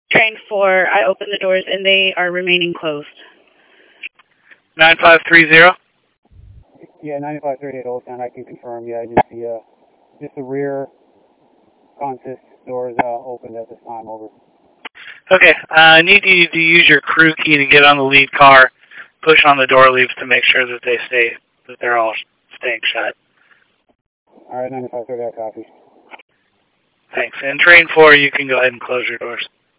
Train 4, I opened the doors and they are remaining closed. 9530? Yeah, 9538 Old Town, I can confirm. Yeah, just the rear consist doors opened at this time. Over. Okay, I need you to use your crew key to get on the lead car, push on the door leaves to make sure that they're all staying shut. All right, 9538, copy. Thanks. And train 4, you can go ahead and close your doors.